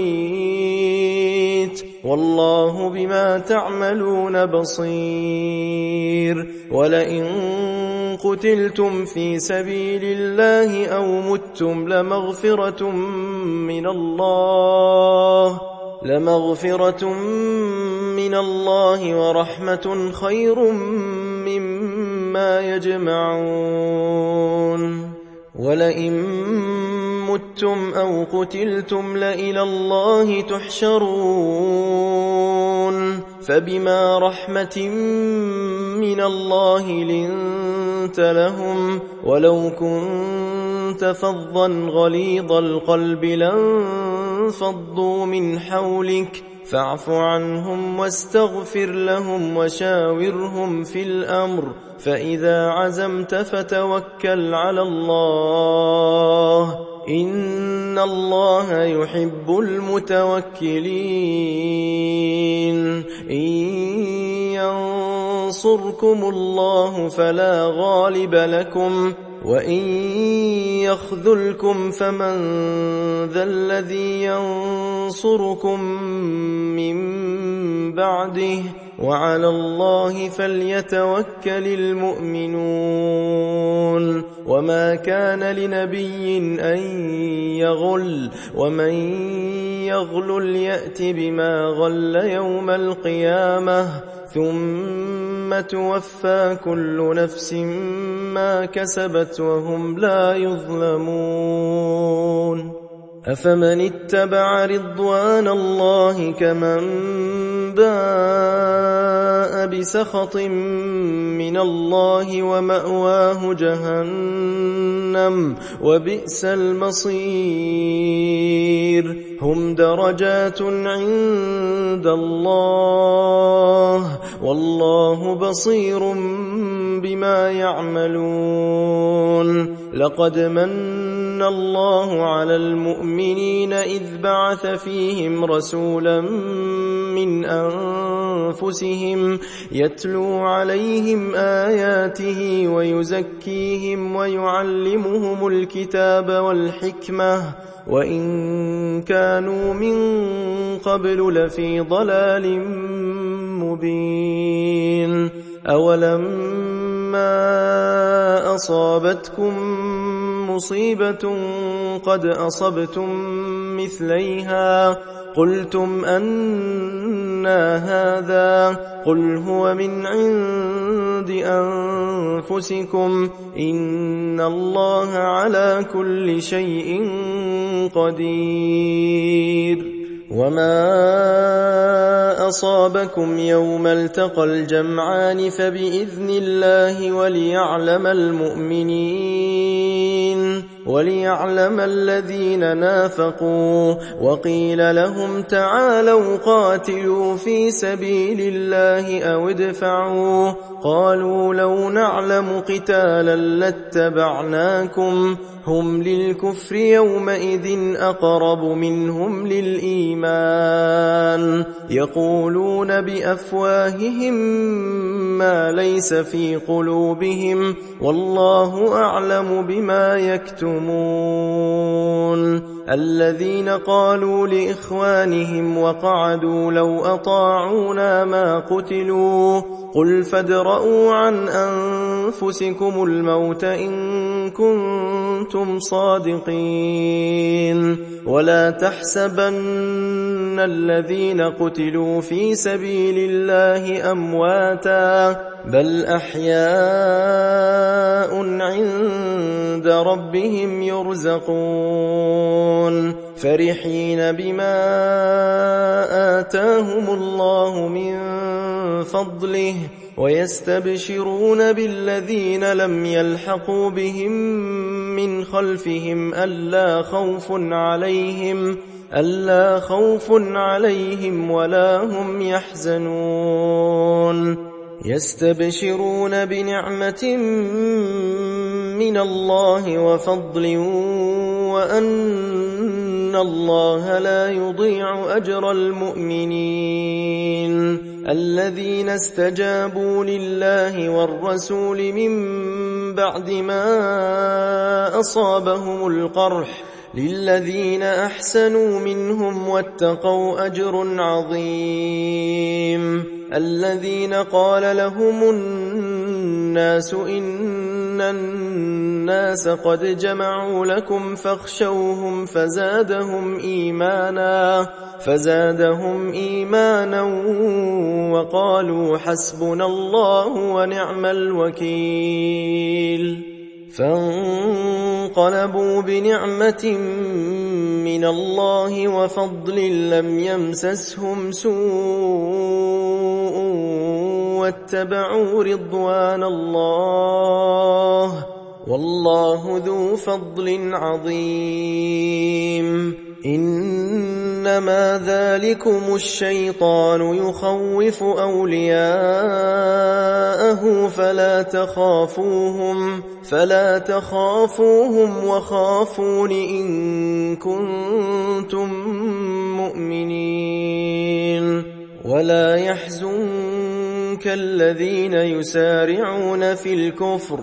ويميت والله بما تعملون بصير ولئن قتلتم في سبيل الله أو متم لمغفرة من الله لمغفرة من الله ورحمة خير مما يجمعون ولئن متم أو قتلتم لإلى الله تحشرون فبما رحمة من الله لنت لهم ولو كنت فظا غليظ القلب لانفضوا من حولك فاعف عنهم واستغفر لهم وشاورهم في الأمر فإذا عزمت فتوكل على الله إن الله يحب المتوكلين إن ينصركم الله فلا غالب لكم وإن يخذلكم فمن ذا الذي ينصركم من بعده وعلى الله فليتوكل المؤمنون وما كان لنبي أن يغل ومن يغل يأت بما غل يوم القيامة ثم توفى كل نفس ما كسبت وهم لا يظلمون أفمن اتبع رضوان الله كمن باء بسخط من الله ومأواه جهنم وبئس المصير هم درجات عند الله والله بصير بما يعملون لقد من الله على المؤمنين إذ بعث فيهم رسولا من أنفسهم يتلو عليهم آياته ويزكيهم ويعلمهم الكتاب والحكمة وإن كانوا من قبل لفي ضلال مبين أولما أصابتكم مصيبة قد أصبتم مثليها قلتم أنى هذا قل هو من عند أنفسكم إن الله على كل شيء قدير وما أصابكم يوم التقى الجمعان فبإذن الله وليعلم المؤمنين وليعلم الذين نافقوا وقيل لهم تعالوا قاتلوا في سبيل الله أو ادفعوا قالوا لو نعلم قتالا لاتبعناكم هم للكفر يومئذ أقرب منهم للإيمان يقولون بأفواههم ما ليس في قلوبهم والله أعلم بما يكتمون الذين قالوا لإخوانهم وقعدوا لو أطاعونا ما قتلوا قل فادرءوا عن أنفسكم الموت إن كنتم صادقين ولا تحسبن الذين قتلوا في سبيل الله أمواتا بل أحياء عند ربهم يرزقون فرحين بما آتاهم الله من فضله ويستبشرون بالذين لم يلحقوا بهم من خلفهم ألا خوف عليهم ألا خوف عليهم ولا هم يحزنون يستبشرون بنعمة من الله وفضل وأن الله لا يضيع أجر المؤمنين الذين استجابوا لله والرسول من بعد ما أصابهم القرح للذين أحسنوا منهم واتقوا أجر عظيم الذين قال لهم الناس إن الناس قد جمعوا لكم فاخشوهم فزادهم إيمانا فزادهم إيمانا وقالوا حسبنا الله ونعم الوكيل فانقلبوا بنعمة من الله وفضل لم يمسسهم سوء واتبعوا رضوان الله والله ذو فضل عظيم إنما ذلكم الشيطان يخوف أولياءه فلا تخافوهم فلا تخافوهم وخافون إن كنتم مؤمنين ولا يحزنك الذين يسارعون في الكفر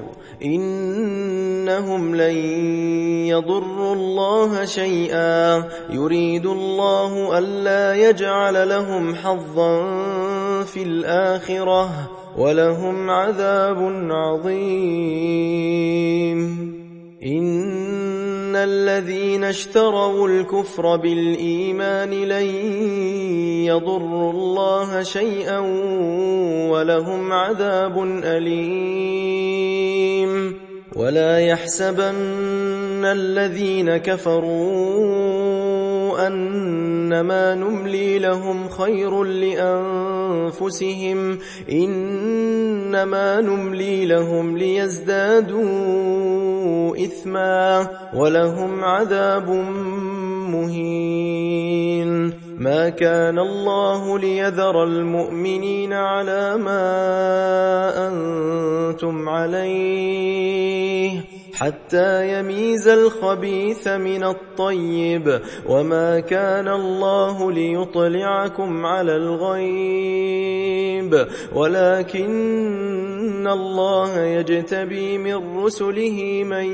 إنهم لن يضروا الله شيئا يريد الله ألا يجعل لهم حظا في الآخرة ولهم عذاب عظيم إن الذين اشتروا الكفر بالإيمان لن يضروا الله شيئا ولهم عذاب أليم ولا يحسبن الذين كفروا أنما نملي لهم خير لأنفسهم إنما نملي لهم ليزدادوا إثما ولهم عذاب مهين ما كان الله ليذر المؤمنين على ما أنتم عليه حتى يميز الخبيث من الطيب وما كان الله ليطلعكم على الغيب ولكن الله يجتبي من رسله من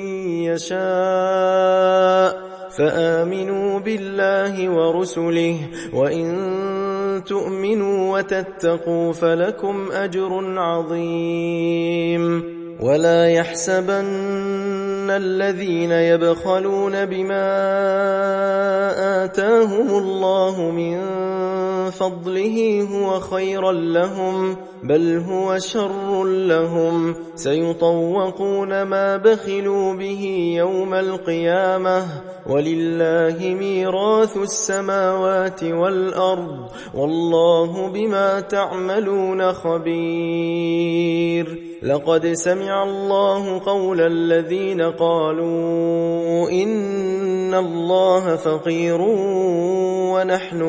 يشاء فآمنوا بالله ورسله وإن تؤمنوا وتتقوا فلكم أجر عظيم ولا يحسبن الذين يبخلون بما آتاهم الله من فضله هو خيرا لهم بل هو شر لهم سيطوقون ما بخلوا به يوم القيامة ولله ميراث السماوات والأرض والله بما تعملون خبير لقد سمع الله قول الذين قالوا إن الله فقير ونحن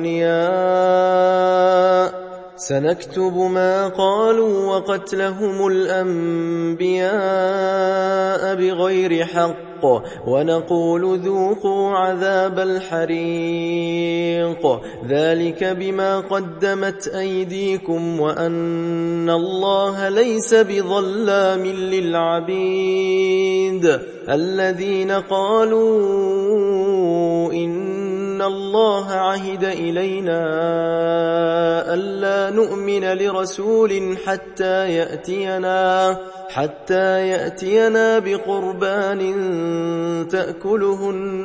أغنياء سنكتب ما قالوا وقتلهم الأنبياء بغير حق ونقول ذوقوا عذاب الحريق ذلك بما قدمت أيديكم وأن الله ليس بظلام للعبيد الذين قالوا إن الله عهد إلينا ألا نؤمن لرسول حتى يأتينا حتى يأتينا بقربان تأكله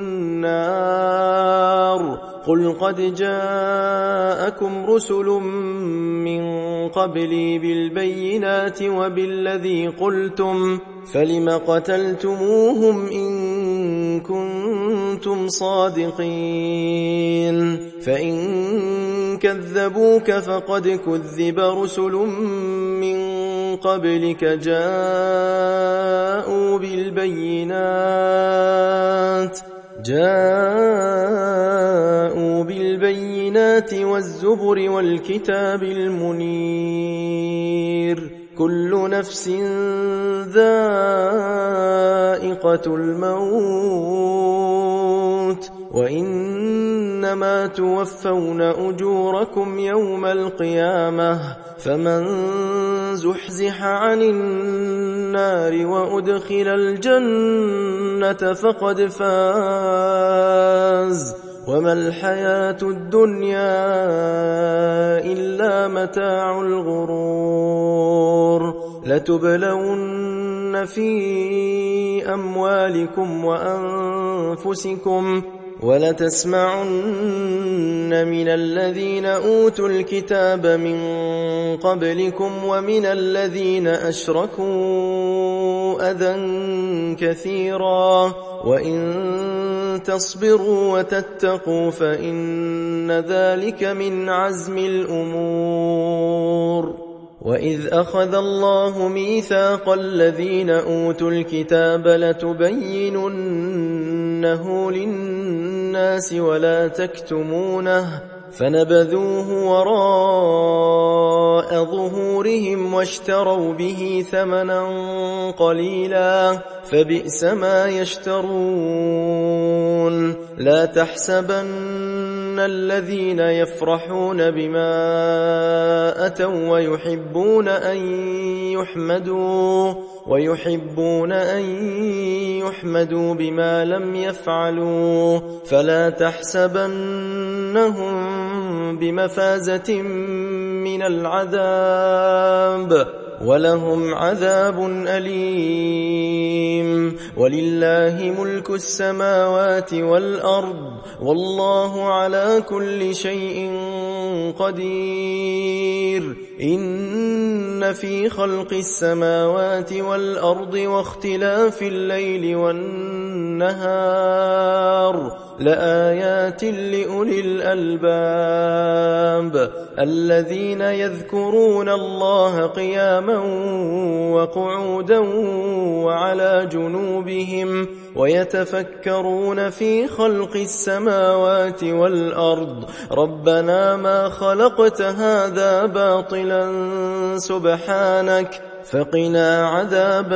النار قل قد جاءكم رسل من قبلي بالبينات وبالذي قلتم فلم قتلتموهم إن كنتم صادقين فإن كذبوك فقد كذب رسل من قبلك جاءوا بالبينات جاءوا بالبينات البينات والزبر والكتاب المنير كل نفس ذائقة الموت وإنما توفون أجوركم يوم القيامة فمن زحزح عن النار وأدخل الجنة فقد فاز وما الحياة الدنيا إلا متاع الغرور لتبلون في أموالكم وأنفسكم ولتسمعن من الذين أوتوا الكتاب من قبلكم ومن الذين أشركوا أذى كثيرا وإن تصبروا وتتقوا فإن ذلك من عزم الأمور وإذ أخذ الله ميثاق الذين أوتوا الكتاب لتبيننه للناس ولا تكتمونه فنبذوه وراء ظهورهم واشتروا به ثمنا قليلا فبئس ما يشترون لا تحسبن الذين يفرحون بما أتوا ويحبون أن يحمدوا ويحبون أن يحمدوا بما لم يفعلوا فلا تحسبنهم بمفازة من العذاب ولهم عذاب أليم ولله ملك السماوات والأرض والله على كل شيء قدير إن في خلق السماوات والأرض واختلاف الليل والنهار لآيات لأولي الألباب الذين يذكرون الله قياما وقعودا وعلى جنوبهم ويتفكرون في خلق السماوات والأرض ربنا ما خلقت هذا باطلا سبحانك فقنا عذاب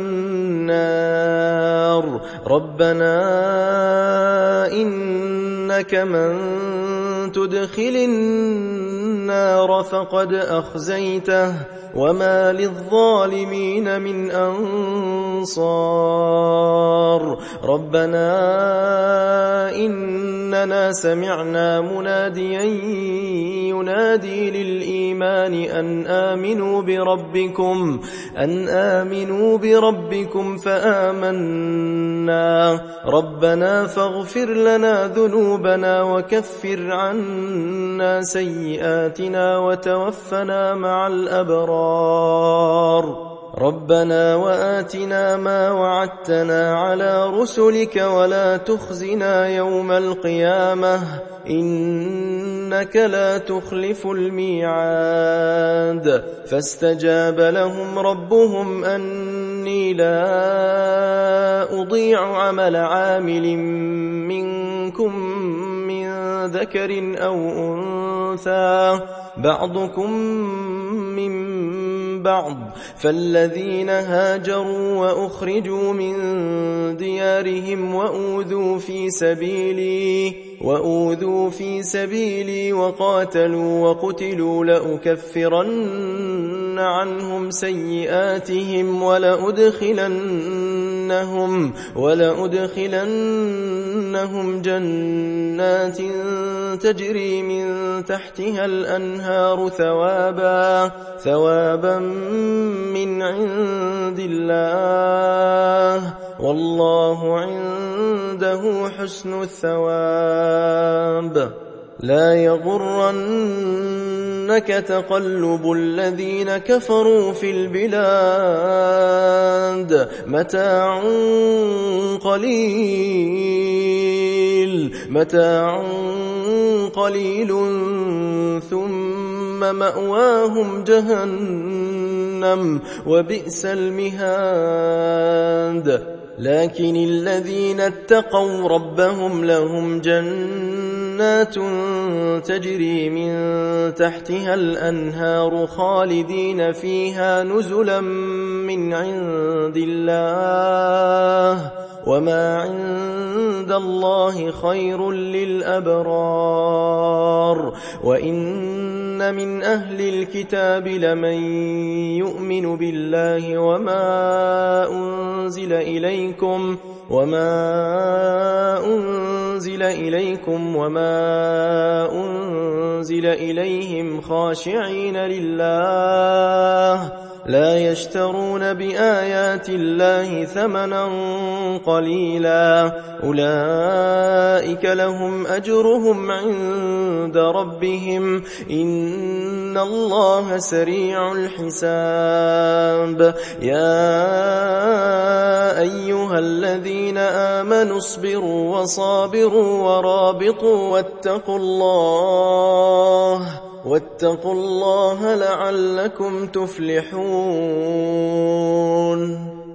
النار ربنا إنك من تدخل النار فقد أخزيته وما للظالمين من أنصار ربنا إننا سمعنا مناديا ينادي للإيمان أن آمنوا بربكم أن آمنوا بربكم فآمنا ربنا فاغفر لنا ذنوبنا وكفر عنا سيئاتنا وتوفنا مع الأبرار ربنا وآتنا ما وعدتنا على رسلك ولا تخزنا يوم القيامة إنك لا تخلف الميعاد فاستجاب لهم ربهم أني لا أضيع عمل عامل منكم من ذكر أو أنثى بعضكم من بعض فالذين هاجروا وأخرجوا من ديارهم وأوذوا في سبيلي وأوذوا في سبيلي وقاتلوا وقتلوا لأكفرن عنهم سيئاتهم ولأدخلنهم ولأدخلنهم جنات تجري من تحتها الأنهار ثوابا ثوابا من عند الله والله عنده حسن الثواب لا يغرنك تقلب الذين كفروا في البلاد متاع قليل متاع قليل ثم مأواهم جهنم وبئس المهاد لكن الذين اتقوا ربهم لهم جنات جنات تجري من تحتها الأنهار خالدين فيها نزلا من عند الله وما عند الله خير للأبرار وإن من أهل الكتاب لمن يؤمن بالله وما أنزل إليكم وما أنزل إليكم وما أنزل إليهم خاشعين لله لا يشترون بآيات الله ثمنا قليلا أولئك لهم أجرهم عند ربهم إن الله سريع الحساب يا أيها الذين آمنوا اصبروا وصابروا ورابطوا واتقوا الله واتقوا الله لعلكم تفلحون